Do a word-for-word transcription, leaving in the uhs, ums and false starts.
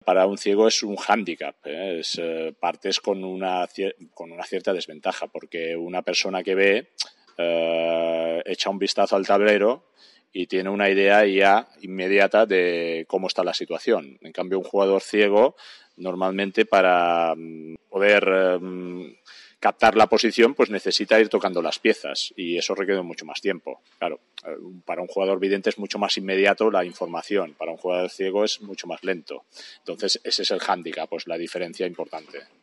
para un ciego es un hándicap, ¿eh? Es, eh, partes con una, con una cierta desventaja, porque una persona que ve eh, echa un vistazo al tablero y tiene una idea ya inmediata de cómo está la situación. En cambio, un jugador ciego, normalmente para poder eh, captar la posición, pues necesita ir tocando las piezas y eso requiere mucho más tiempo. Claro, para un jugador vidente es mucho más inmediato la información, para un jugador ciego es mucho más lento. Entonces, ese es el hándicap, pues la diferencia importante.